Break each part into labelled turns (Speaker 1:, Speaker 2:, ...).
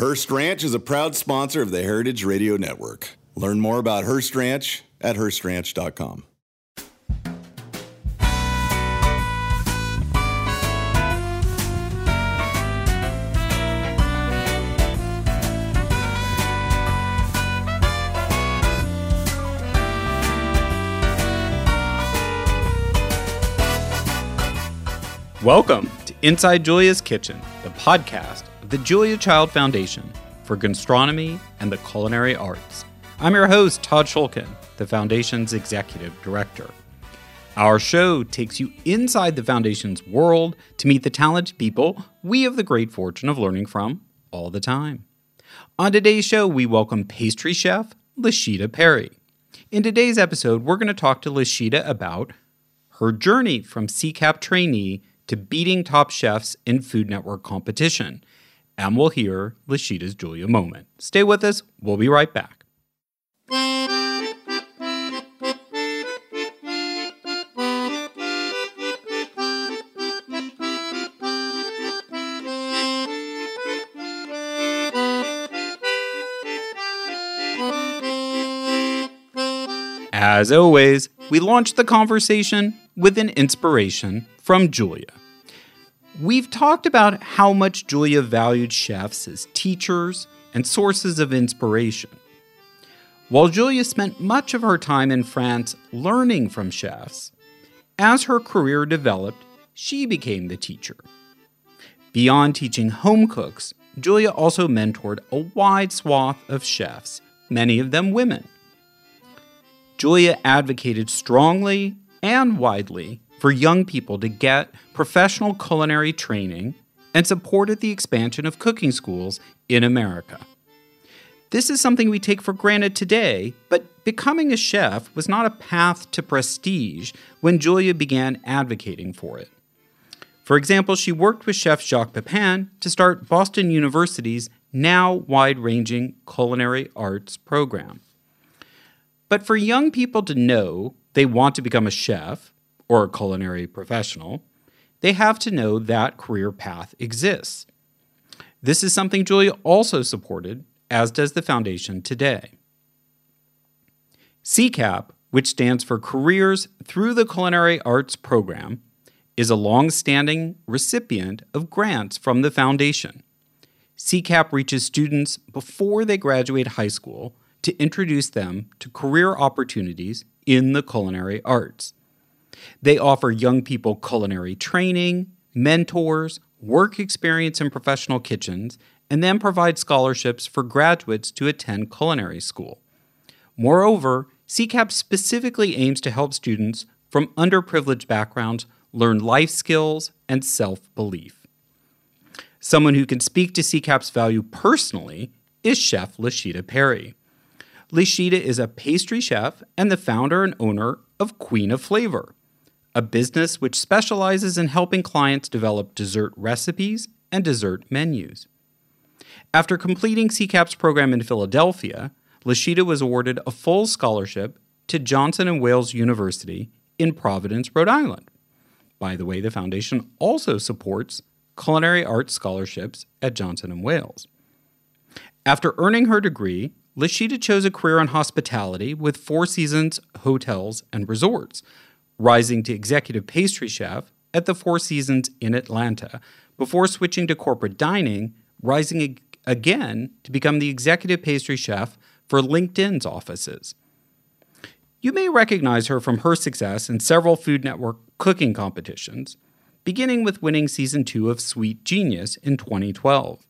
Speaker 1: Hearst Ranch is a proud sponsor of the Heritage Radio Network. Learn more about Hearst Ranch at HearstRanch.com.
Speaker 2: Welcome to Inside Julia's Kitchen, the podcast of the Julia Child Foundation for Gastronomy and the Culinary Arts. I'm your host, Todd Shulkin, the Foundation's Executive Director. Our show takes you inside the Foundation's world to meet the talented people we have the great fortune of learning from all the time. On today's show, we welcome pastry chef Lashita Perry. In today's episode, we're going to talk to Lashita about her journey from CCAP trainee to beating top chefs in Food Network competition. And we'll hear Lashita's Julia moment. Stay with us. We'll be right back. As always, we launch the conversation with an inspiration from Julia. We've talked about how much Julia valued chefs as teachers and sources of inspiration. While Julia spent much of her time in France learning from chefs, as her career developed, she became the teacher. Beyond teaching home cooks, Julia also mentored a wide swath of chefs, many of them women. Julia advocated strongly and widely for young people to get professional culinary training and supported the expansion of cooking schools in America. This is something we take for granted today, but becoming a chef was not a path to prestige when Julia began advocating for it. For example, she worked with Chef Jacques Pepin to start Boston University's now wide-ranging culinary arts program. But for young people to know they want to become a chef or a culinary professional, they have to know that career path exists. This is something Julia also supported, as does the Foundation today. CCAP, which stands for Careers Through the Culinary Arts Program, is a long-standing recipient of grants from the Foundation. CCAP reaches students before they graduate high school to introduce them to career opportunities in the culinary arts. They offer young people culinary training, mentors, work experience in professional kitchens, and then provide scholarships for graduates to attend culinary school. Moreover, CCAP specifically aims to help students from underprivileged backgrounds learn life skills and self-belief. Someone who can speak to CCAP's value personally is Chef Lashita Perry. Lashita is a pastry chef and the founder and owner of Queen of Flavor, a business which specializes in helping clients develop dessert recipes and dessert menus. After completing CCAP's program in Philadelphia, Lashita was awarded a full scholarship to Johnson & Wales University in Providence, Rhode Island. By the way, the Foundation also supports culinary arts scholarships at Johnson & Wales. After earning her degree, Lashita chose a career in hospitality with Four Seasons Hotels and Resorts, rising to executive pastry chef at the Four Seasons in Atlanta, before switching to corporate dining, rising again to become the executive pastry chef for LinkedIn's offices. You may recognize her from her success in several Food Network cooking competitions, beginning with winning Season 2 of Sweet Genius in 2012.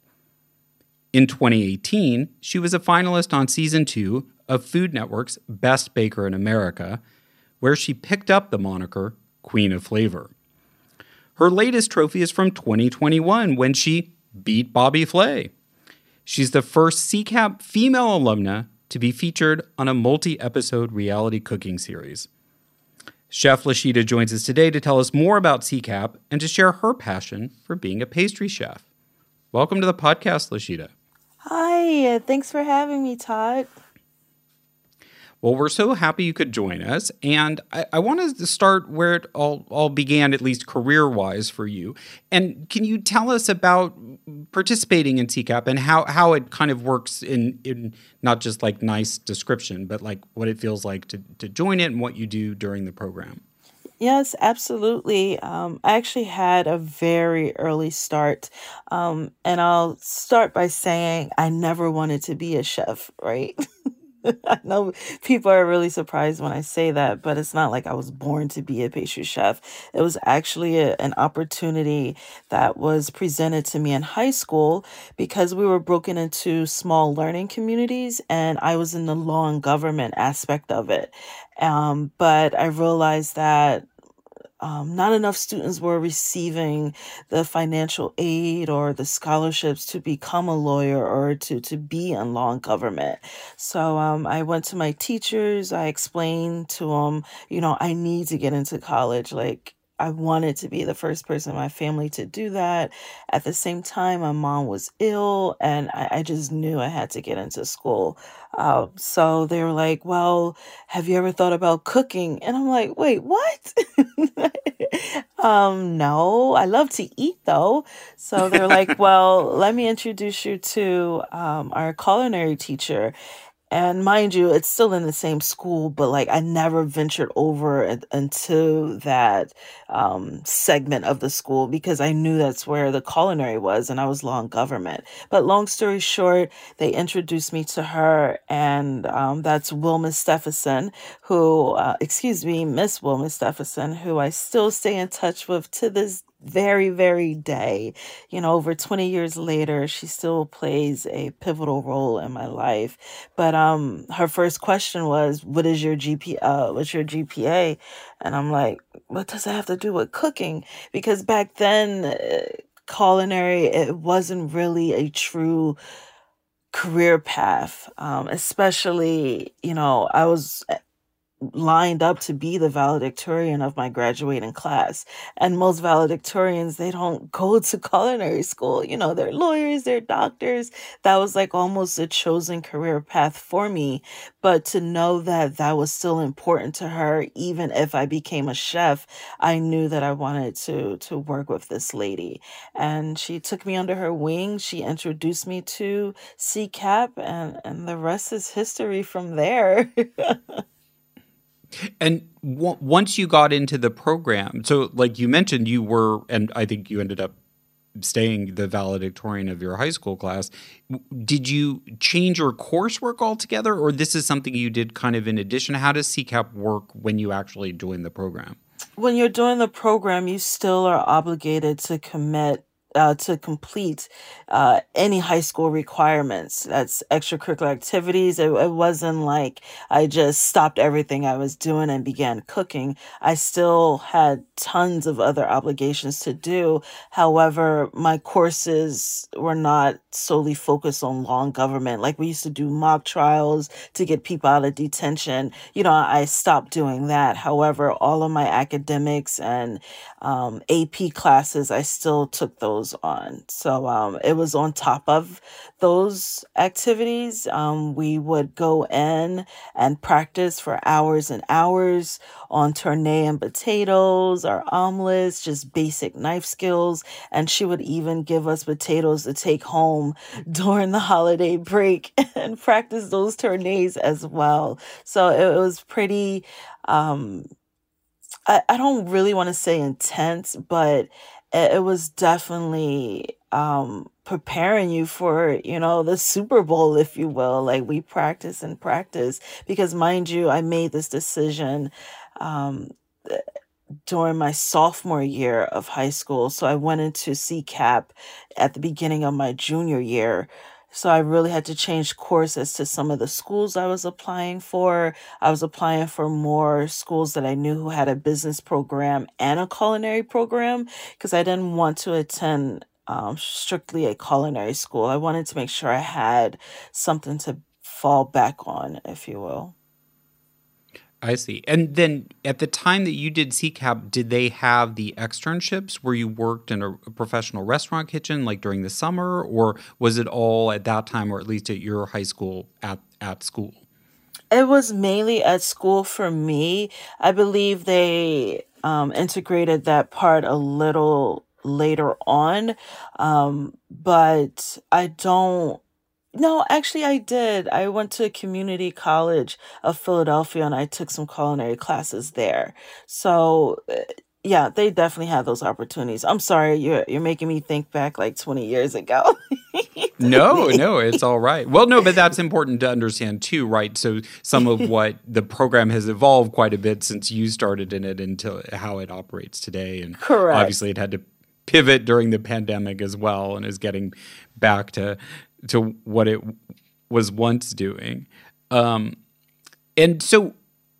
Speaker 2: In 2018, she was a finalist on Season 2 of Food Network's Best Baker in America, where she picked up the moniker Queen of Flavor. Her latest trophy is from 2021 when she beat Bobby Flay. She's the first CCAP female alumna to be featured on a multi-episode reality cooking series. Chef Lashita joins us today to tell us more about CCAP and to share her passion for being a pastry chef. Welcome to the podcast, Lashita.
Speaker 3: Hi, thanks for having me, Todd.
Speaker 2: Well, we're so happy you could join us. And I wanted to start where it all began, at least career-wise for you. And can you tell us about participating in CCAP and how it kind of works in not just like nice description, but like what it feels like to join it and what you do during the program?
Speaker 3: Yes, absolutely. I actually had a very early start. And I'll start by saying I never wanted to be a chef, right? I know people are really surprised when I say that, but it's not like I was born to be a pastry chef. It was actually an opportunity that was presented to me in high school because we were broken into small learning communities and I was in the law and government aspect of it. But I realized that not enough students were receiving the financial aid or the scholarships to become a lawyer or to be in law and government. So I went to my teachers. I explained to them, I need to get into college. Like, I wanted to be the first person in my family to do that. At the same time, my mom was ill, and I just knew I had to get into school. So they were like, well, have you ever thought about cooking? And I'm like, wait, what? No, I love to eat though. So they're like, well, let me introduce you to our culinary teacher. And mind you, it's still in the same school, but like I never ventured over into that segment of the school because I knew that's where the culinary was and I was law and government. But long story short, they introduced me to her, and that's Wilma Stephenson, Miss Wilma Stephenson, who I still stay in touch with to this very, very day. Over 20 years later, she still plays a pivotal role in my life. But her first question was, "What is your GPA? What's your GPA?" And I'm like, "What does that have to do with cooking?" Because back then, culinary, it wasn't really a true career path. Especially, I was lined up to be the valedictorian of my graduating class. And most valedictorians, they don't go to culinary school. They're lawyers, they're doctors. That was like almost a chosen career path for me. But to know that that was still important to her, even if I became a chef, I knew that I wanted to work with this lady. And she took me under her wing. She introduced me to CCAP, and the rest is history from there.
Speaker 2: And once you got into the program, so like you mentioned, you were, and I think you ended up staying the valedictorian of your high school class. Did you change your coursework altogether, or this is something you did kind of in addition? How does CCAP work when you actually join the program?
Speaker 3: When you're doing the program, you still are obligated to to complete any high school requirements. That's extracurricular activities. It wasn't like I just stopped everything I was doing and began cooking. I still had tons of other obligations to do. However, my courses were not solely focused on law and government. Like we used to do mock trials to get people out of detention. I stopped doing that. However, all of my academics and AP classes, I still took those on. So it was on top of those activities. We would go in and practice for hours and hours on tournée and potatoes or omelets, just basic knife skills. And she would even give us potatoes to take home during the holiday break and practice those tournées as well. So it was pretty, I don't really want to say intense, but it was definitely preparing you for, the Super Bowl, if you will. Like we practice and practice because, mind you, I made this decision um, during my sophomore year of high school. So I went into CCAP at the beginning of my junior year. So I really had to change course as to some of the schools I was applying for. I was applying for more schools that I knew who had a business program and a culinary program because I didn't want to attend strictly a culinary school. I wanted to make sure I had something to fall back on, if you will.
Speaker 2: I see. And then at the time that you did CCAP, did they have the externships where you worked in a professional restaurant kitchen like during the summer, or was it all at that time, or at least at your high school at school?
Speaker 3: It was mainly at school for me. I believe they integrated that part a little later on. But I don't. No, actually, I did. I went to Community College of Philadelphia and I took some culinary classes there. So, yeah, they definitely had those opportunities. I'm sorry, you're making me think back like 20 years ago.
Speaker 2: No, no, it's all right. Well, no, but that's important to understand too, right? So some of what the program has evolved quite a bit since you started in it into how it operates today. And
Speaker 3: Correct.
Speaker 2: obviously it had to pivot during the pandemic as well and is getting back to what it was once doing. And so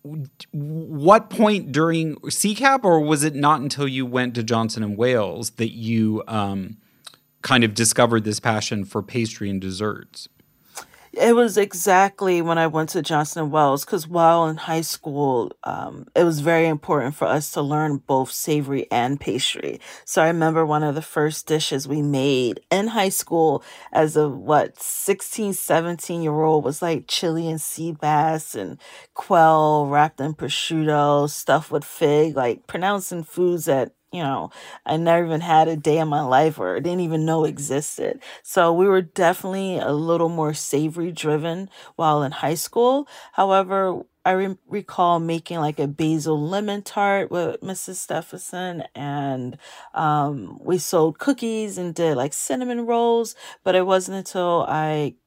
Speaker 2: what point during CCAP, or was it not until you went to Johnson and Wales that you kind of discovered this passion for pastry and desserts?
Speaker 3: It was exactly when I went to Johnson and Wales because while in high school, it was very important for us to learn both savory and pastry. So I remember one of the first dishes we made in high school as a 16, 17-year old was like chili and sea bass and quail wrapped in prosciutto, stuffed with fig, like pronouncing foods that I never even had a day in my life or didn't even know existed. So we were definitely a little more savory driven while in high school. However, I recall making like a basil lemon tart with Mrs. Stephenson, and we sold cookies and did like cinnamon rolls. But it wasn't until I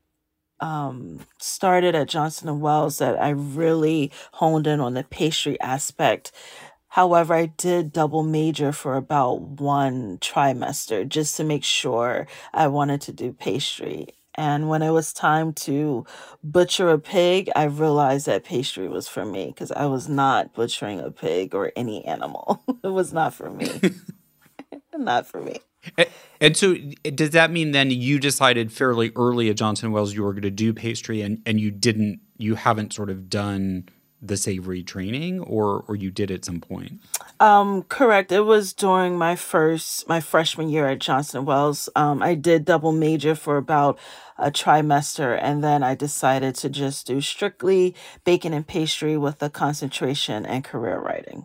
Speaker 3: started at Johnson and Wales that I really honed in on the pastry aspect. However, I did double major for about one trimester just to make sure I wanted to do pastry. And when it was time to butcher a pig, I realized that pastry was for me because I was not butchering a pig or any animal. It was not for me. Not for me.
Speaker 2: And so does that mean then you decided fairly early at Johnson & Wales you were going to do pastry and you haven't sort of done the savory training or you did at some point?
Speaker 3: Correct. It was during my freshman year at Johnson & Wales. I did double major for about a trimester, and then I decided to just do strictly baking and pastry with a concentration in career writing.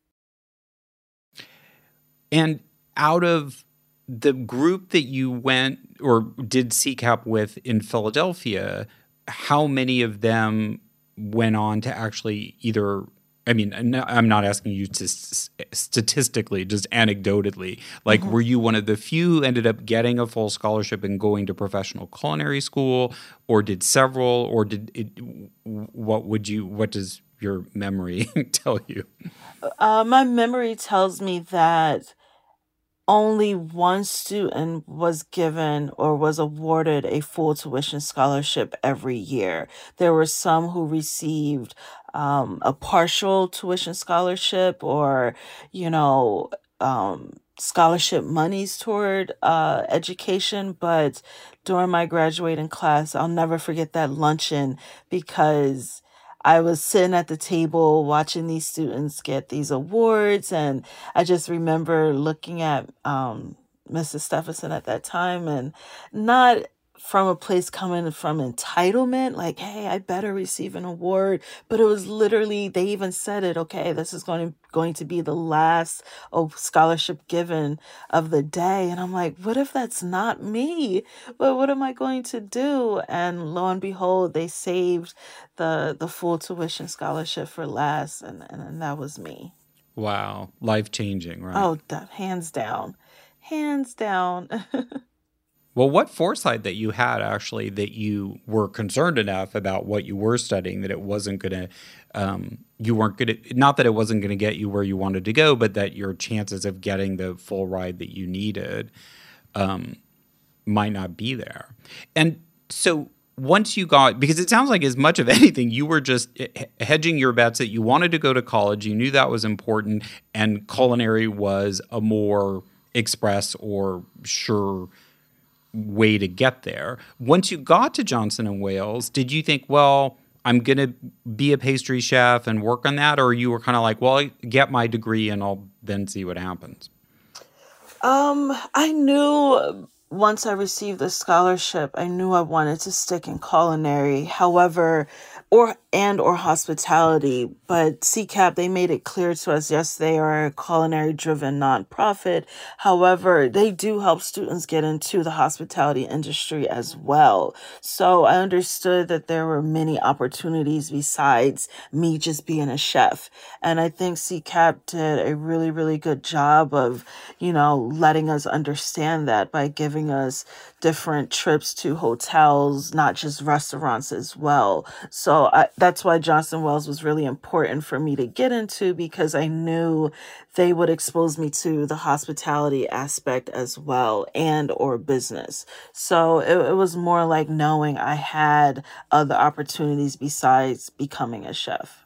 Speaker 2: And out of the group that you went or did CCAP with in Philadelphia, how many of them went on to actually either, I mean, I'm not asking you to statistically, just anecdotally, like were you one of the few who ended up getting a full scholarship and going to professional culinary school, or did several, or did it, what does your memory tell you?
Speaker 3: My memory tells me that only one student was given or was awarded a full tuition scholarship every year. There were some who received a partial tuition scholarship or, scholarship monies toward education. But during my graduating class, I'll never forget that luncheon because I was sitting at the table watching these students get these awards, and I just remember looking at Mrs. Stephenson at that time, and not from a place coming from entitlement, like, hey, I better receive an award. But it was literally, they even said it, okay, this is going to be the last scholarship given of the day. And I'm like, what if that's not me? What am I going to do? And lo and behold, they saved the full tuition scholarship for last. And that was me.
Speaker 2: Wow. Life-changing, right?
Speaker 3: Oh, hands down. Hands down.
Speaker 2: Well, what foresight that you had, actually, that you were concerned enough about what you were studying that it wasn't going to, you weren't going to, not that it wasn't going to get you where you wanted to go, but that your chances of getting the full ride that you needed might not be there. And so once you got, because it sounds like as much of anything, you were just hedging your bets that you wanted to go to college, you knew that was important, and culinary was a more express or sure way to get there. Once you got to Johnson and Wales, did you think, well, I'm going to be a pastry chef and work on that? Or you were kind of like, well, I get my degree and I'll then see what happens?
Speaker 3: I knew once I received the scholarship, I knew I wanted to stick in culinary. However, or hospitality. But CCAP, they made it clear to us, yes, they are a culinary driven nonprofit. However, they do help students get into the hospitality industry as well. So I understood that there were many opportunities besides me just being a chef. And I think CCAP did a really, really good job of, letting us understand that by giving us different trips to hotels, not just restaurants as well. So that's why Johnson Wells was really important for me to get into, because I knew they would expose me to the hospitality aspect as well, and or business. So it was more like knowing I had other opportunities besides becoming a chef.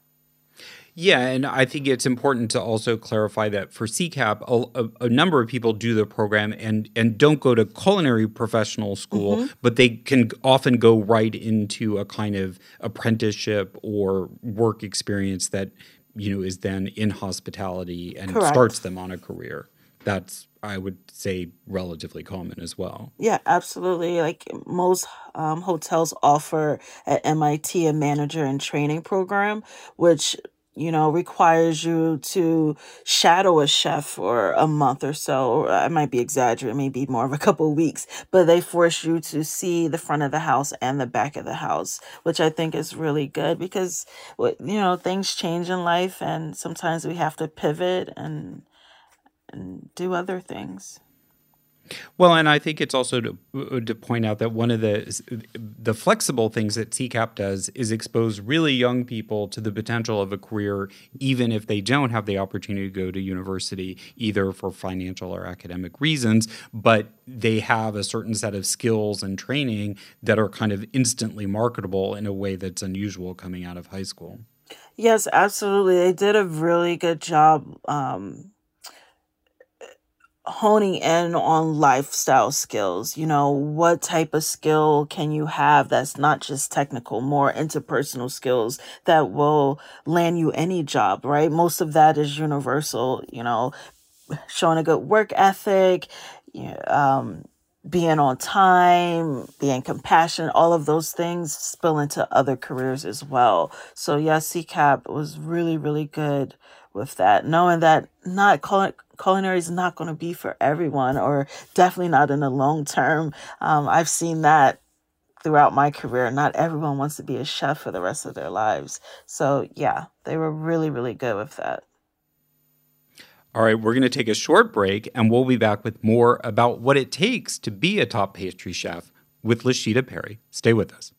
Speaker 2: Yeah, and I think it's important to also clarify that for CCAP, a number of people do the program and don't go to culinary professional school, but they can often go right into a kind of apprenticeship or work experience that, is then in hospitality and
Speaker 3: Correct.
Speaker 2: starts them on a career. That's, I would say, relatively common as well.
Speaker 3: Yeah, absolutely. Like most hotels offer at MIT a manager in training program, which requires you to shadow a chef for a month or so. Or I might be exaggerating, maybe more of a couple of weeks, but they force you to see the front of the house and the back of the house, which I think is really good because, things change in life and sometimes we have to pivot and do other things.
Speaker 2: Well, and I think it's also to point out that one of the flexible things that CCAP does is expose really young people to the potential of a career, even if they don't have the opportunity to go to university, either for financial or academic reasons, but they have a certain set of skills and training that are kind of instantly marketable in a way that's unusual coming out of high school.
Speaker 3: Yes, absolutely. They did a really good job honing in on lifestyle skills. What type of skill can you have that's not just technical, more interpersonal skills that will land you any job, right? Most of that is universal, showing a good work ethic, being on time, being compassionate, all of those things spill into other careers as well. So yes, CCAP was really, really good with that, knowing that not culinary is not going to be for everyone, or definitely not in the long term. I've seen that throughout my career. Not everyone wants to be a chef for the rest of their lives. So yeah, they were really, really good with that.
Speaker 2: All right, we're going to take a short break, and we'll be back with more about what it takes to be a top pastry chef with Lashida Perry. Stay with us.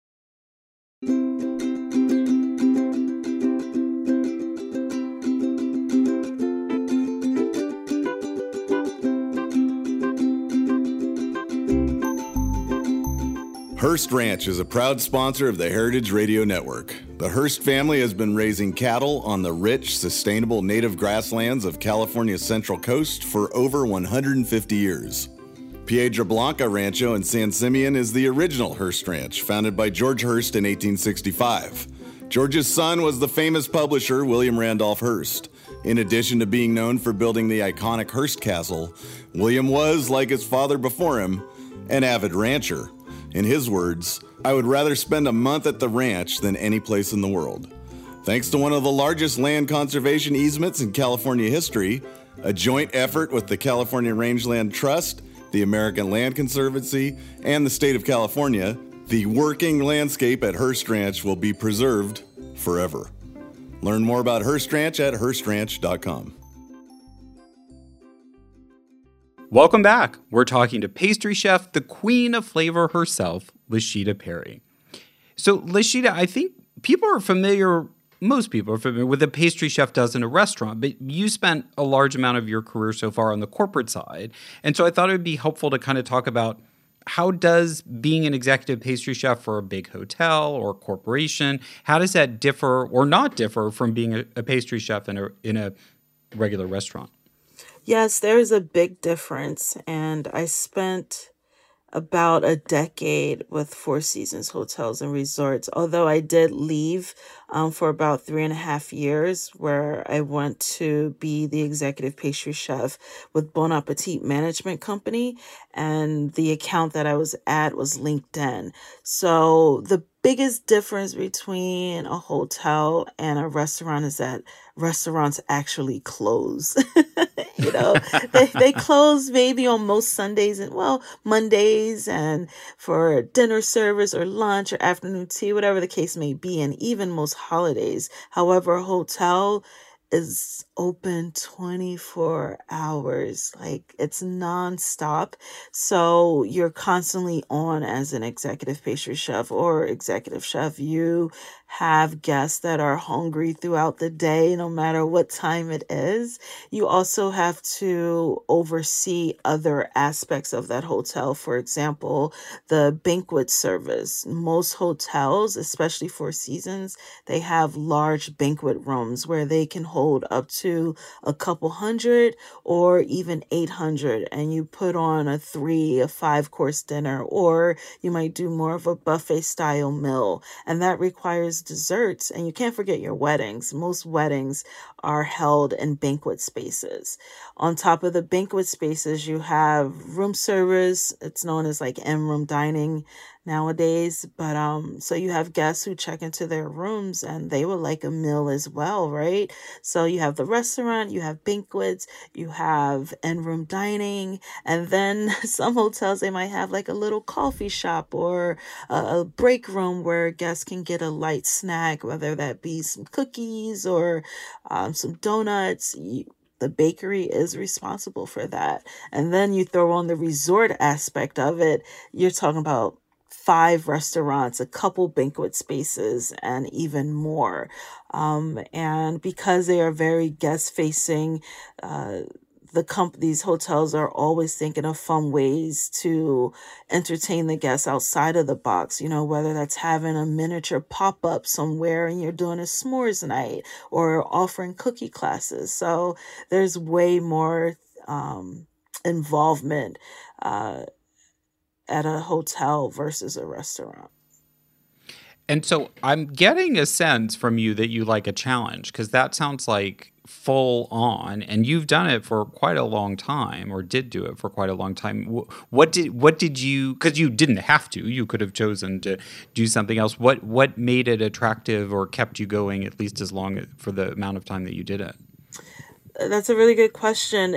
Speaker 1: Hearst Ranch is a proud sponsor of the Heritage Radio Network. The Hearst family has been raising cattle on the rich, sustainable native grasslands of California's Central Coast for over 150 years. Piedra Blanca Rancho in San Simeon is the original Hearst Ranch, founded by George Hearst in 1865. George's son was the famous publisher William Randolph Hearst. In addition to being known for building the iconic Hearst Castle, William was, like his father before him, an avid rancher. In his words, "I would rather spend a month at the ranch than any place in the world." Thanks to one of the largest land conservation easements in California history, a joint effort with the California Rangeland Trust, the American Land Conservancy, and the state of California, the working landscape at Hearst Ranch will be preserved forever. Learn more about Hearst Ranch at HearstRanch.com.
Speaker 2: Welcome back. We're talking to pastry chef, the queen of flavor herself, Lashida Perry. So, Lashida, I think most people are familiar with what a pastry chef does in a restaurant, but you spent a large amount of your career so far on the corporate side. And so I thought it would be helpful to kind of talk about how does being an executive pastry chef for a big hotel or corporation, how does that differ or not differ from being a pastry chef in a regular restaurant?
Speaker 3: Yes, there's a big difference. And I spent about a decade with Four Seasons Hotels and Resorts, although I did leave for about 3.5 years, where I went to be the executive pastry chef with Bon Appetit Management Company, and the account that I was at was LinkedIn. So the biggest difference between a hotel and a restaurant is that restaurants actually close. you know, they close maybe on most Sundays and well, Mondays and for dinner service or lunch or afternoon tea, whatever the case may be, and even most holidays. However, a hotel is open 24 hours. Like it's nonstop. So you're constantly on as an executive pastry chef or executive chef. You have guests that are hungry throughout the day, no matter what time it is. You also have to oversee other aspects of that hotel. For example, the banquet service. Most hotels, especially Four Seasons, they have large banquet rooms where they can hold up to a couple hundred or even 800, and you put on a 5 course dinner, or you might do more of a buffet style meal, and that requires desserts. And you can't forget your weddings. Most weddings are held in banquet spaces. On top of the banquet spaces, you have room service. It's known as like in-room dining nowadays. But so you have guests who check into their rooms and they would like a meal as well, right? So you have the restaurant, you have banquets, you have in-room dining, and then some hotels, they might have like a little coffee shop or a break room where guests can get a light snack, whether that be some cookies or some donuts. The bakery is responsible for that. And then you throw on the resort aspect of it. You're talking about 5 restaurants, a couple banquet spaces, and even more. And because they are very guest facing, these hotels are always thinking of fun ways to entertain the guests outside of the box, whether that's having a miniature pop-up somewhere and you're doing a s'mores night or offering cookie classes. So there's way more involvement at a hotel versus a restaurant.
Speaker 2: And so I'm getting a sense from you that you like a challenge, because that sounds like full on, and you've done it for quite a long time, or did do it for quite a long time. What did you, because you didn't have to, you could have chosen to do something else. What made it attractive or kept you going at least as long for the amount of time that you did it?
Speaker 3: That's a really good question.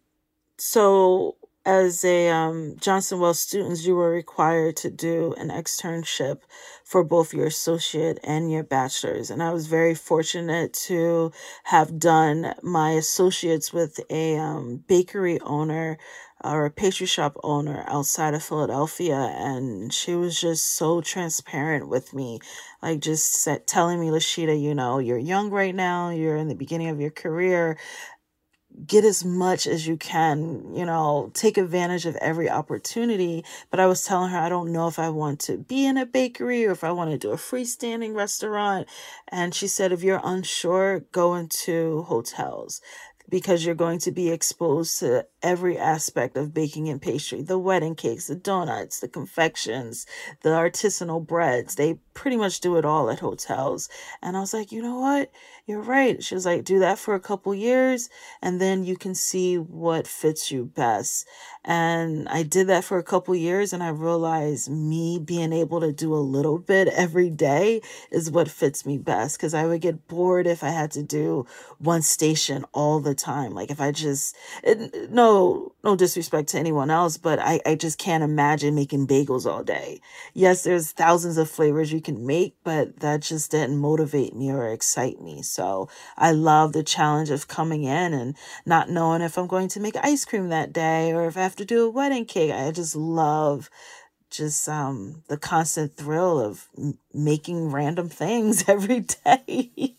Speaker 3: As a Johnson Wells student, you were required to do an externship for both your associate and your bachelor's. And I was very fortunate to have done my associates with a bakery owner or a pastry shop owner outside of Philadelphia. And she was just so transparent with me, like just telling me, Lashita, you're young right now, you're in the beginning of your career. Get as much as you can, take advantage of every opportunity. But I was telling her, I don't know if I want to be in a bakery or if I want to do a freestanding restaurant. And she said, if you're unsure, go into hotels, because you're going to be exposed to every aspect of baking and pastry, the wedding cakes, the donuts, the confections, the artisanal breads. They pretty much do it all at hotels. And I was like, you know what? You're right. She was like, do that for a couple years and then you can see what fits you best. And I did that for a couple years and I realized me being able to do a little bit every day is what fits me best, because I would get bored if I had to do one station all the time. Like if I no disrespect to anyone else, but I just can't imagine making bagels all day. Yes, there's thousands of flavors you can make, but that just didn't motivate me or excite me. So I love the challenge of coming in and not knowing if I'm going to make ice cream that day or if I have to do a wedding cake. I just love the constant thrill of making random things every day.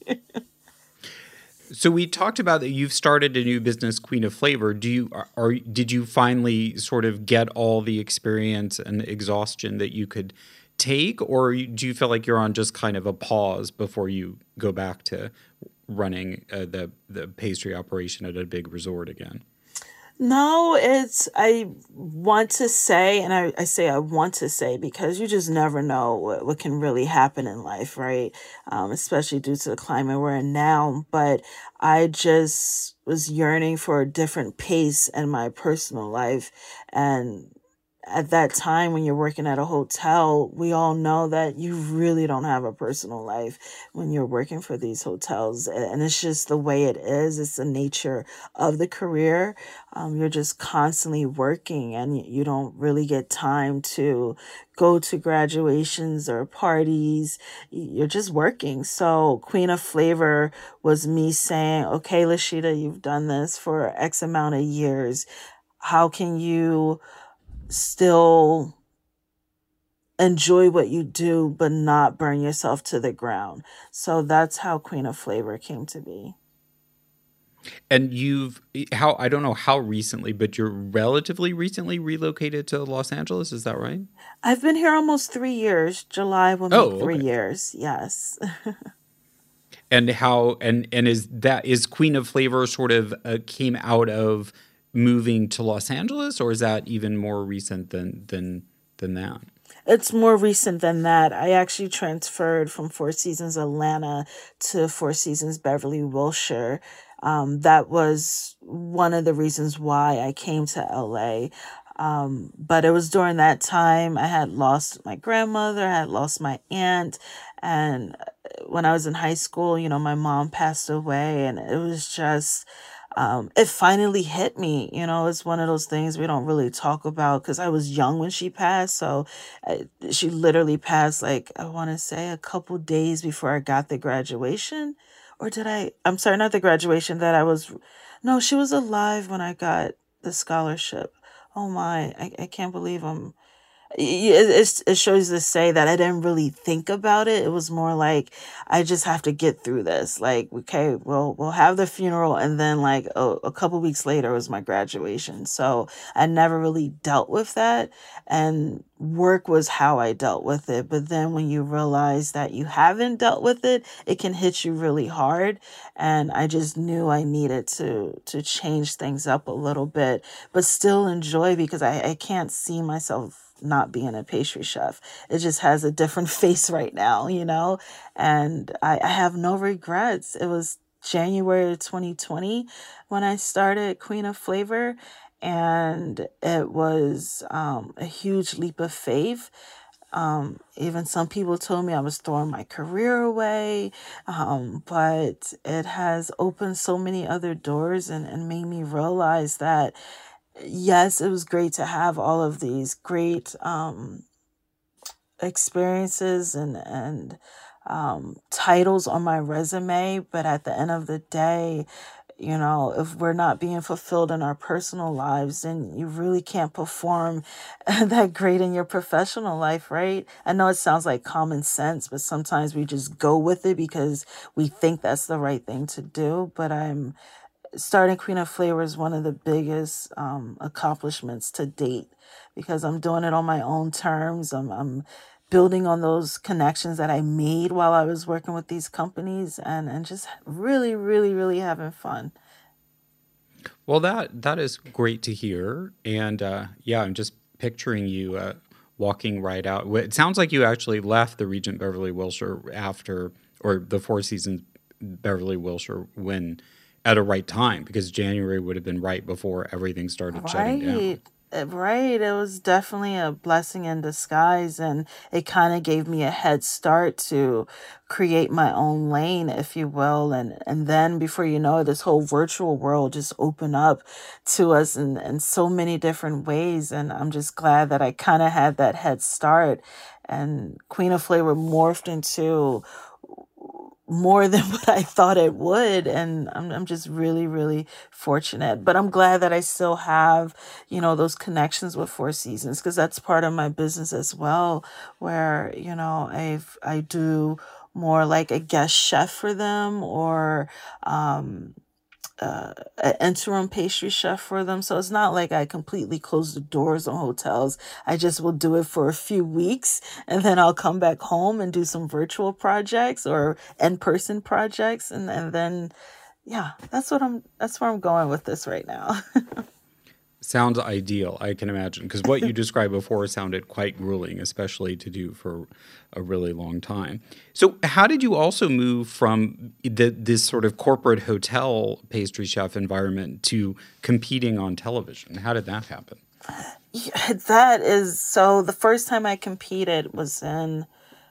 Speaker 2: So we talked about that you've started a new business, Queen of Flavor. Did you finally sort of get all the experience and exhaustion that you could take, or do you feel like you're on just kind of a pause before you go back to running the pastry operation at a big resort again?
Speaker 3: No, I want to say, and I say I want to say because you just never know what can really happen in life, right? Especially due to the climate we're in now. But I just was yearning for a different pace in my personal life. And at that time when you're working at a hotel, we all know that you really don't have a personal life when you're working for these hotels. And it's just the way it is. It's the nature of the career. You're just constantly working and you don't really get time to go to graduations or parties. You're just working. So Queen of Flavor was me saying, okay, Lashita, you've done this for X amount of years. How can you still enjoy what you do, but not burn yourself to the ground? So that's how Queen of Flavor came to be.
Speaker 2: And I don't know how recently, but you're relatively recently relocated to Los Angeles. Is that right?
Speaker 3: I've been here almost 3 years. July will make 3 years. Yes.
Speaker 2: And is Queen of Flavor sort of came out of moving to Los Angeles, or is that even more recent than that?
Speaker 3: It's more recent than that. I actually transferred from Four Seasons Atlanta to Four Seasons Beverly Wilshire. That was one of the reasons why I came to LA. But it was during that time I had lost my grandmother, I had lost my aunt, and when I was in high school, my mom passed away, and it was just, it finally hit me. It's one of those things we don't really talk about because I was young when she passed. So she literally passed, like, I want to say a couple days before I got the graduation. Or I'm sorry, not the graduation no, she was alive when I got the scholarship. Oh my, I can't believe it shows to say that I didn't really think about it. It was more like, I just have to get through this. Like, okay, we'll have the funeral, and then like a couple weeks later was my graduation. So I never really dealt with that, and work was how I dealt with it. But then when you realize that you haven't dealt with it, it can hit you really hard. And I just knew I needed to change things up a little bit, but still enjoy, because I can't see myself not being a pastry chef. It just has a different face right now, and I have no regrets. It was January 2020 when I started Queen of Flavor, and it was a huge leap of faith. Even some people told me I was throwing my career away, but it has opened so many other doors and made me realize that yes, it was great to have all of these great experiences and titles on my resume. But at the end of the day, if we're not being fulfilled in our personal lives, then you really can't perform that great in your professional life, right? I know it sounds like common sense, but sometimes we just go with it because we think that's the right thing to do. But starting Queen of Flavor is one of the biggest accomplishments to date, because I'm doing it on my own terms. I'm building on those connections that I made while I was working with these companies, and just really, really, really having fun.
Speaker 2: Well, that is great to hear. And I'm just picturing you walking right out. It sounds like you actually left the Regent Beverly Wilshire or the Four Seasons Beverly Wilshire at a right time, because January would have been right before everything started shutting down.
Speaker 3: Right. It was definitely a blessing in disguise, and it kind of gave me a head start to create my own lane, if you will. And then before you know it, this whole virtual world just opened up to us in so many different ways. And I'm just glad that I kind of had that head start, and Queen of Flavor morphed into more than what I thought it would. And I'm just really, really fortunate. But I'm glad that I still have, those connections with Four Seasons, because that's part of my business as well, where, I do more like a guest chef for them, or an interim pastry chef for them. So it's not like I completely close the doors on hotels. I just will do it for a few weeks, and then I'll come back home and do some virtual projects or in-person projects. And then, that's where I'm going with this right now.
Speaker 2: Sounds ideal, I can imagine, because what you described before sounded quite grueling, especially to do for a really long time. So how did you also move from this sort of corporate hotel pastry chef environment to competing on television? How did that happen?
Speaker 3: Yeah, that is so. The first time I competed was in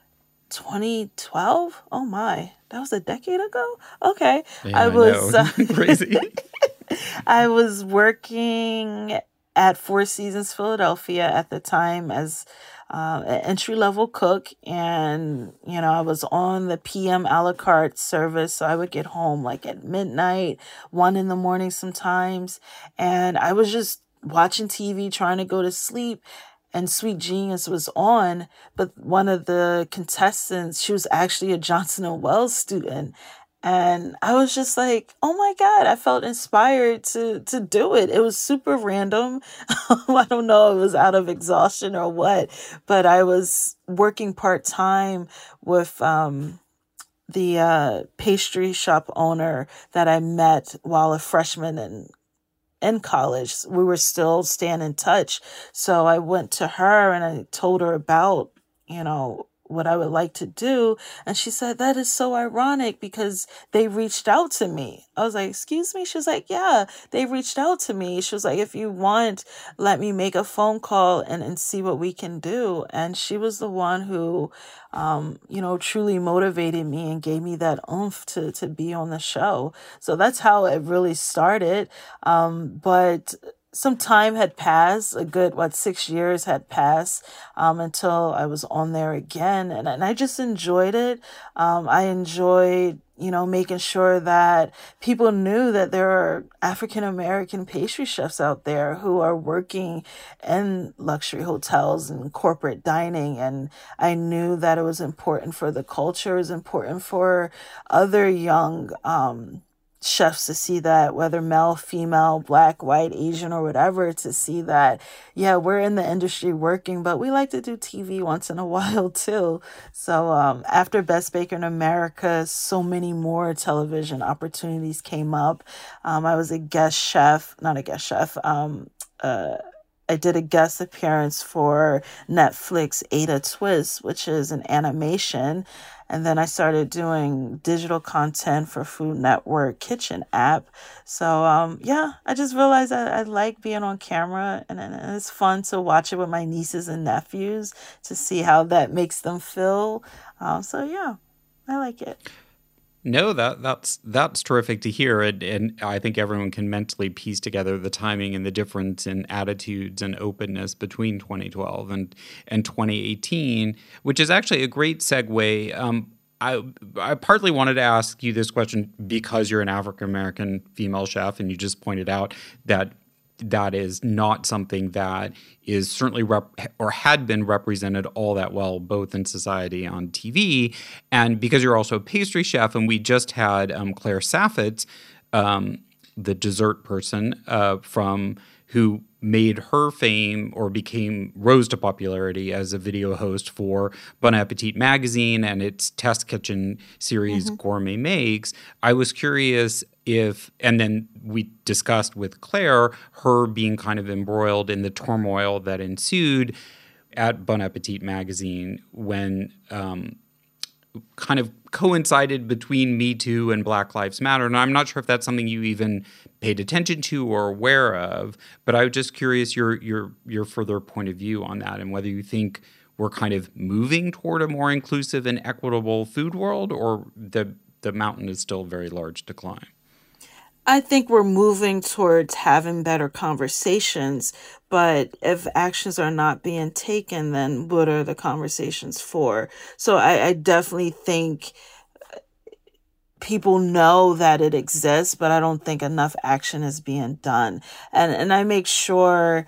Speaker 3: 2012. Oh my, that was a decade ago. Okay,
Speaker 2: Yeah,
Speaker 3: I
Speaker 2: I know.
Speaker 3: was
Speaker 2: Crazy.
Speaker 3: I was working at Four Seasons Philadelphia at the time as an entry level cook, and I was on the PM a la carte service, so I would get home like at midnight, 1 in the morning sometimes, and I was just watching TV, trying to go to sleep. And Sweet Genius was on, but one of the contestants, she was actually a Johnson and Wells student. And I was just like, oh my God, I felt inspired to do it. It was super random. I don't know if it was out of exhaustion or what, but I was working part time with the pastry shop owner that I met while a freshman in college. We were still staying in touch. So I went to her and I told her about, what I would like to do. And she said, that is so ironic because they reached out to me. I was like, excuse me? She was like, yeah, they reached out to me. She was like, if you want, let me make a phone call and see what we can do. And she was the one who, truly motivated me and gave me that oomph to be on the show. So that's how it really started. But some time had passed, a good, 6 years had passed until I was on there again. And I just enjoyed it. I enjoyed, making sure that people knew that there are African American pastry chefs out there who are working in luxury hotels and corporate dining. And I knew that it was important for the culture, it was important for other young chefs to see that, whether male, female, black, white, Asian, or whatever, to see that, yeah, we're in the industry working, but we like to do TV once in a while too. So after Best Baker in America, so many more television opportunities came up. I was a guest chef, not a guest chef. I did a guest appearance for Netflix Ada Twist, which is an animation. And then I started doing digital content for Food Network Kitchen app. So, I just realized I like being on camera, and it's fun to watch it with my nieces and nephews to see how that makes them feel. I like it.
Speaker 2: No, that's terrific to hear, and I think everyone can mentally piece together the timing and the difference in attitudes and openness between 2012 and 2018, which is actually a great segue. I partly wanted to ask you this question because you're an African American female chef, and you just pointed out that is not something that is certainly or had been represented all that well, both in society on TV, and because you're also a pastry chef, and we just had Claire Saffitz, the dessert person from who made her fame or rose to popularity as a video host for Bon Appetit magazine and its test kitchen series Gourmet Makes. I was curious and then we discussed with Claire her being kind of embroiled in the turmoil that ensued at Bon Appetit magazine when kind of coincided between Me Too and Black Lives Matter. And I'm not sure if that's something you even paid attention to or aware of, but I was just curious your further point of view on that and whether you think we're kind of moving toward a more inclusive and equitable food world, or the mountain is still a very large decline.
Speaker 3: I think we're moving towards having better conversations, but if actions are not being taken, then what are the conversations for? So I definitely think people know that it exists, but I don't think enough action is being done. And I make sure,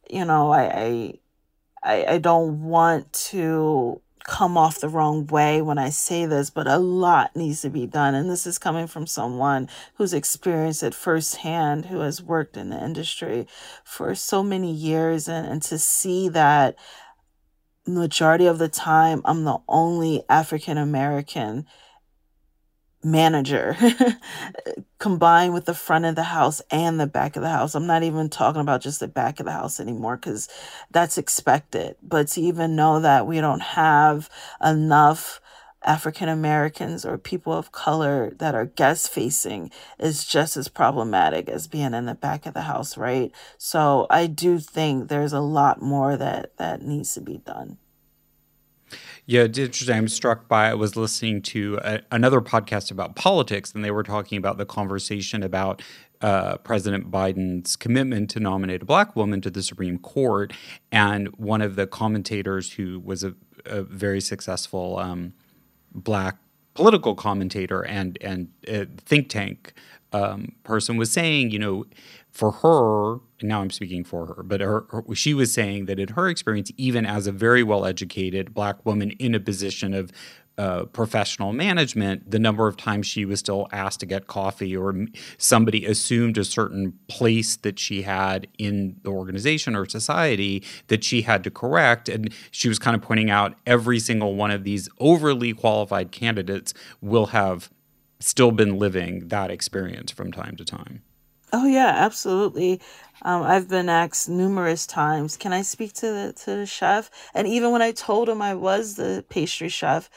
Speaker 3: I don't want to come off the wrong way when I say this, but a lot needs to be done. And this is coming from someone who's experienced it firsthand, who has worked in the industry for so many years. And to see that majority of the time, I'm the only African American manager combined with the front of the house and the back of the house. I'm not even talking about just the back of the house anymore because that's expected. But to even know that we don't have enough African Americans or people of color that are guest facing is just as problematic as being in the back of the house, right? So I do think there's a lot more that needs to be done.
Speaker 2: Yeah, it's interesting. I'm struck by, I was listening to another podcast about politics, and they were talking about the conversation about President Biden's commitment to nominate a black woman to the Supreme Court. And one of the commentators, who was a very successful black political commentator and think tank person, was saying, for her, and now I'm speaking for her, but she was saying that in her experience, even as a very well-educated black woman in a position of professional management, the number of times she was still asked to get coffee, or somebody assumed a certain place that she had in the organization or society that she had to correct. And she was kind of pointing out every single one of these overly qualified candidates will have still been living that experience from time to time.
Speaker 3: Oh yeah, absolutely. I've been asked numerous times, can I speak to the chef? And even when I told him I was the pastry chef,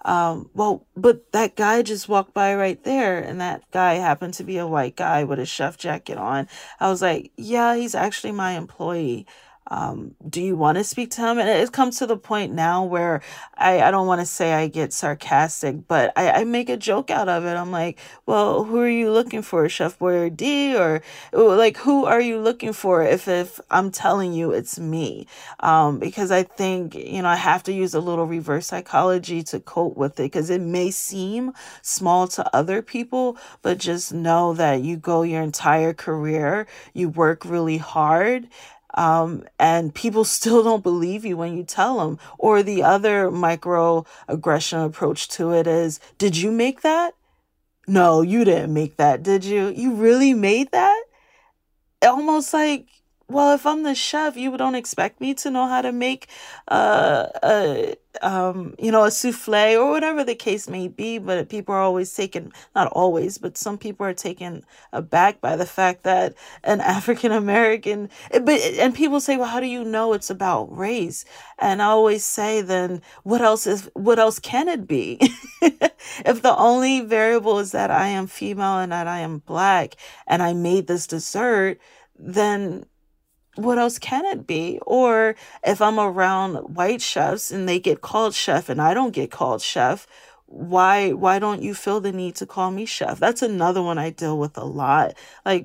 Speaker 3: but that guy just walked by right there, and that guy happened to be a white guy with a chef jacket on. I was like, yeah, he's actually my employee. Do you want to speak to him? And it comes to the point now where I don't want to say I get sarcastic, but I make a joke out of it. I'm like, well, who are you looking for? Chef Boyardee? Or like, who are you looking for if I'm telling you it's me? Because I think, I have to use a little reverse psychology to cope with it, because it may seem small to other people, but just know that you go your entire career, you work really hard, and people still don't believe you when you tell them. Or the other microaggression approach to it is, did you make that? No, you didn't make that, did you? You really made that? Almost like, well, if I'm the chef, you don't expect me to know how to make a souffle or whatever the case may be. But people are always not always, but some people are taken aback by the fact that an African American, and people say, well, how do you know it's about race? And I always say, then what else can it be? If the only variable is that I am female and that I am black and I made this dessert, then what else can it be? Or if I'm around white chefs and they get called chef and I don't get called chef, why don't you feel the need to call me chef? That's another one I deal with a lot. Like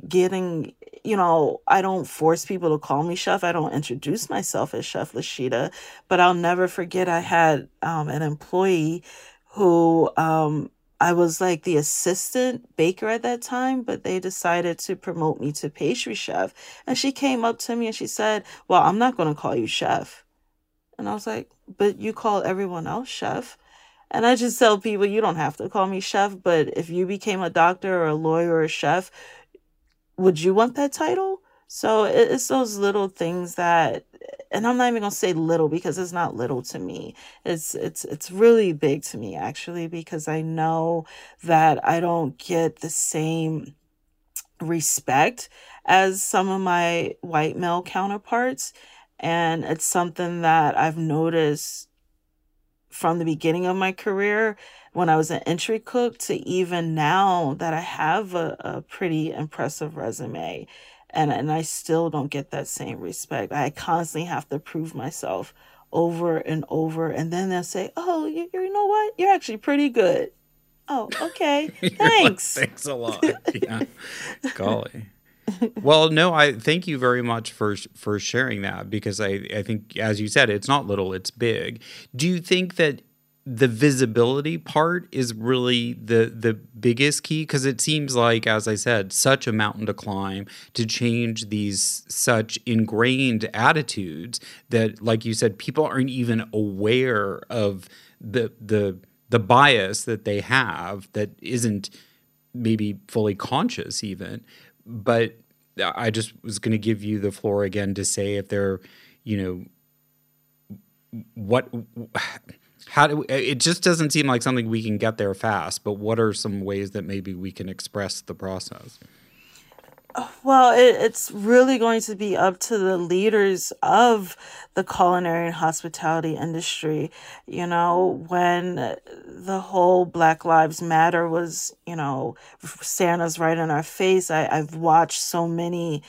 Speaker 3: I don't force people to call me chef. I don't introduce myself as Chef Lashita, but I'll never forget I had an employee who I was like the assistant baker at that time, but they decided to promote me to pastry chef. And she came up to me and she said, well, I'm not going to call you chef. And I was like, but you call everyone else chef. And I just tell people, you don't have to call me chef, but if you became a doctor or a lawyer or a chef, would you want that title? So it's those little things that, and I'm not even gonna say little because it's not little to me. It's really big to me, actually, because I know that I don't get the same respect as some of my white male counterparts. And it's something that I've noticed from the beginning of my career when I was an entry cook to even now that I have a pretty impressive resume. And I still don't get that same respect. I constantly have to prove myself over and over. And then they'll say, oh, you know what? You're actually pretty good. Oh, okay. Thanks.
Speaker 2: Like, thanks a lot. Yeah. Golly. Well, no, I thank you very much for sharing that, because I think, as you said, it's not little, it's big. Do you think that the visibility part is really the biggest key? Because it seems like, as I said, such a mountain to climb to change these such ingrained attitudes that, like you said, people aren't even aware of the bias that they have that isn't maybe fully conscious even. But I just was going to give you the floor again to say if they're, it just doesn't seem like something we can get there fast, but what are some ways that maybe we can express the process?
Speaker 3: Well, it's really going to be up to the leaders of the culinary and hospitality industry. You know, when the whole Black Lives Matter was, staring us right in our face, I've watched so many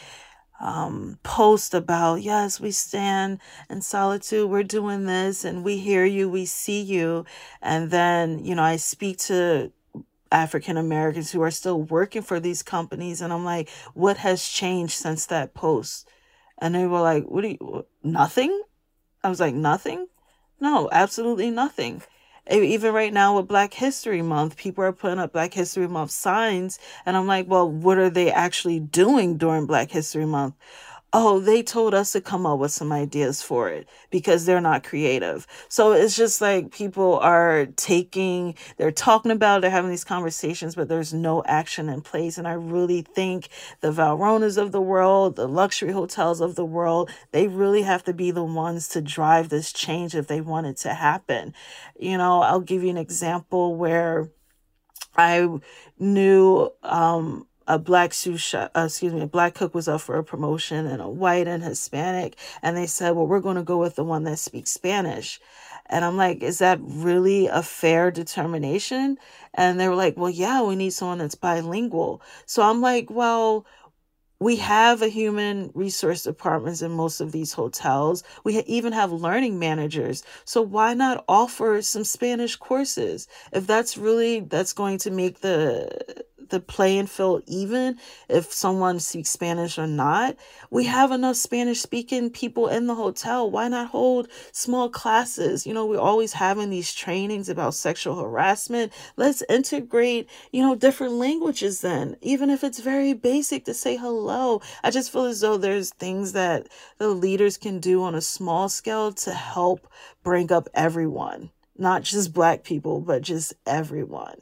Speaker 3: post about, yes, we stand in solitude, we're doing this, and we hear you, we see you. And then, I speak to African Americans who are still working for these companies, and I'm like, what has changed since that post? And they were like, nothing? I was like, nothing? No, absolutely nothing. Even right now with Black History Month, people are putting up Black History Month signs. And I'm like, well, what are they actually doing during Black History Month? Oh, they told us to come up with some ideas for it because they're not creative. So it's just like people they're talking about it, they're having these conversations, but there's no action in place. And I really think the Valronas of the world, the luxury hotels of the world, they really have to be the ones to drive this change if they want it to happen. I'll give you an example where I knew, a black a black cook was up for a promotion, and a white and Hispanic. And they said, well, we're going to go with the one that speaks Spanish. And I'm like, is that really a fair determination? And they were like, well, yeah, we need someone that's bilingual. So I'm like, well, we have a human resource departments in most of these hotels. We even have learning managers. So why not offer some Spanish courses? If that's going to make the playing field even, if someone speaks Spanish or not. We have enough Spanish speaking people in the hotel. Why not hold small classes? We're always having these trainings about sexual harassment. Let's integrate, different languages then, even if it's very basic to say hello. I just feel as though there's things that the leaders can do on a small scale to help bring up everyone, not just Black people, but just everyone.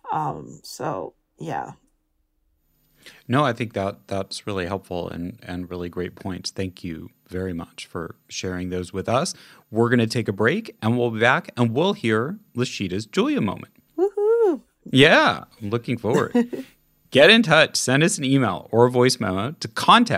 Speaker 3: Yeah.
Speaker 2: No, I think that's really helpful and really great points. Thank you very much for sharing those with us. We're going to take a break, and we'll be back, and we'll hear Lashida's Julia moment.
Speaker 3: Woohoo!
Speaker 2: Yeah, I'm looking forward. Get in touch. Send us an email or a voice memo to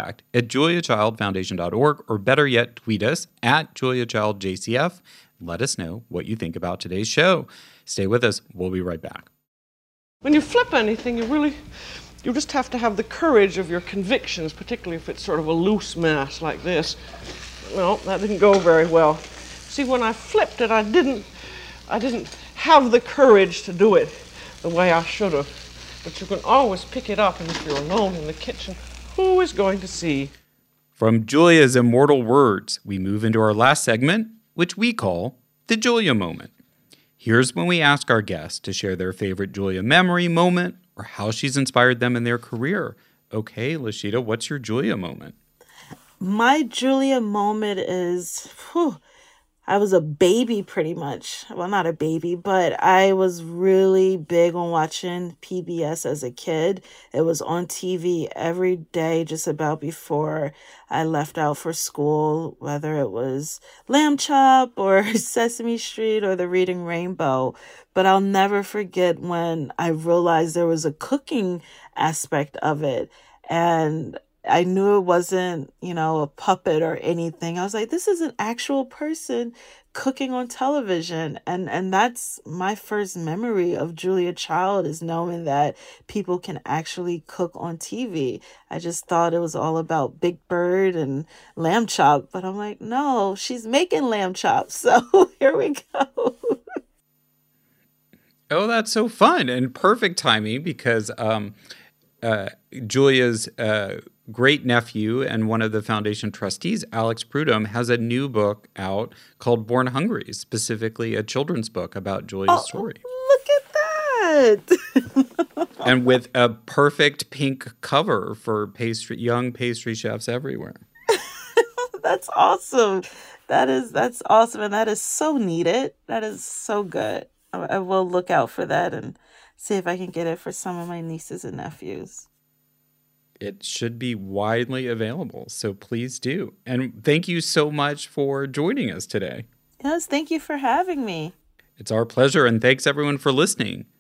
Speaker 2: contact@juliachildfoundation.org, or better yet, tweet us @JuliaChildJCF. Let us know what you think about today's show. Stay with us. We'll be right back.
Speaker 4: When you flip anything, you just have to have the courage of your convictions, particularly if it's sort of a loose mass like this. Well, that didn't go very well. See, when I flipped it, I didn't have the courage to do it the way I should have. But you can always pick it up, and if you're alone in the kitchen, who is going to see?
Speaker 2: From Julia's immortal words, we move into our last segment, which we call the Julia moment. Here's when we ask our guests to share their favorite Julia memory, moment, or how she's inspired them in their career. Okay, Lashida, what's your Julia moment?
Speaker 3: My Julia moment is, I was a baby pretty much. Well, not a baby, but I was really big on watching PBS as a kid. It was on TV every day just about before I left out for school, whether it was Lamb Chop or Sesame Street or the Reading Rainbow. But I'll never forget when I realized there was a cooking aspect of it. And I knew it wasn't, a puppet or anything. I was like, this is an actual person cooking on television. And that's my first memory of Julia Child, is knowing that people can actually cook on TV. I just thought it was all about Big Bird and Lamb Chop. But I'm like, no, she's making lamb chops. So here we go.
Speaker 2: Oh, that's so fun and perfect timing, because Julia's great nephew and one of the foundation trustees, Alex Prudhomme, has a new book out called Born Hungry, specifically a children's book about Julia's story.
Speaker 3: Look at that.
Speaker 2: And with a perfect pink cover for young pastry chefs everywhere.
Speaker 3: That's awesome. That's awesome. And that is so needed. That is so good. I will look out for that and see if I can get it for some of my nieces and nephews.
Speaker 2: It should be widely available, so please do. And thank you so much for joining us today.
Speaker 3: Yes, thank you for having me.
Speaker 2: It's our pleasure, and thanks everyone for listening.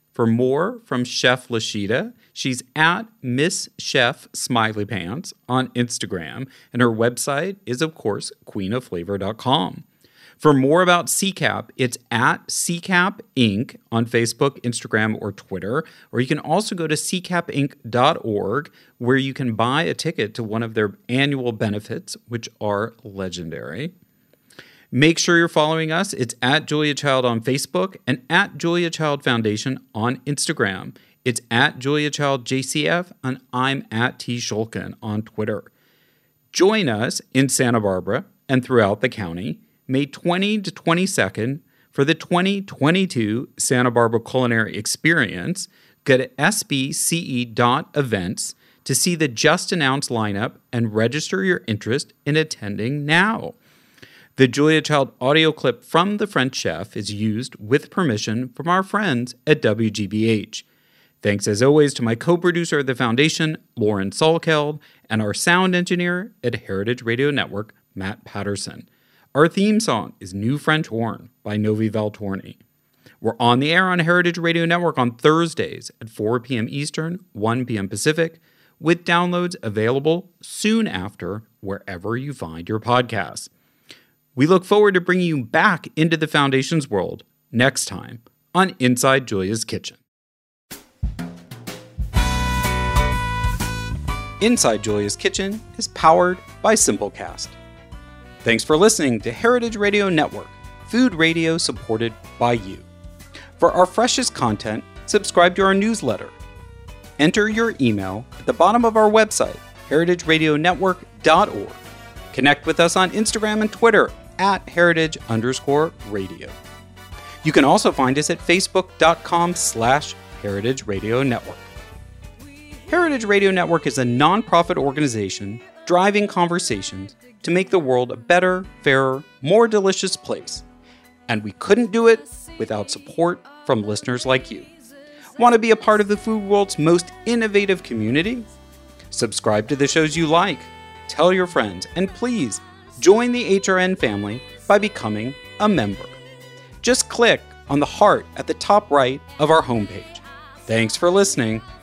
Speaker 2: For more from Chef Lashida, she's at Miss Chef Smiley Pants on Instagram, and her website is, of course, queenofflavor.com. For more about CCAP, it's at CCAP Inc. on Facebook, Instagram, or Twitter, or you can also go to ccapinc.org, where you can buy a ticket to one of their annual benefits, which are legendary. Make sure you're following us. It's at Julia Child on Facebook and at Julia Child Foundation on Instagram. It's at Julia Child JCF, and I'm at T. Shulkin on Twitter. Join us in Santa Barbara and throughout the county, May 20 to 22nd, for the 2022 Santa Barbara Culinary Experience. Go to sbce.events to see the just announced lineup and register your interest in attending now. The Julia Child audio clip from The French Chef is used with permission from our friends at WGBH. Thanks as always to my co-producer of the Foundation, Lauren Salkeld, and our sound engineer at Heritage Radio Network, Matt Patterson. Our theme song is New French Horn by Novi Valtorni. We're on the air on Heritage Radio Network on Thursdays at 4 p.m. Eastern, 1 p.m. Pacific, with downloads available soon after wherever you find your podcasts. We look forward to bringing you back into the Foundation's world next time on Inside Julia's Kitchen. Inside Julia's Kitchen is powered by Simplecast. Thanks for listening to Heritage Radio Network, food radio supported by you. For our freshest content, subscribe to our newsletter. Enter your email at the bottom of our website, heritageradionetwork.org. Connect with us on Instagram and Twitter at heritage_radio. You can also find us at facebook.com/Heritage Radio Network. Heritage Radio Network is a nonprofit organization driving conversations to make the world a better, fairer, more delicious place. And we couldn't do it without support from listeners like you. Want to be a part of the food world's most innovative community? Subscribe to the shows you like, tell your friends, and please join the HRN family by becoming a member. Just click on the heart at the top right of our homepage. Thanks for listening.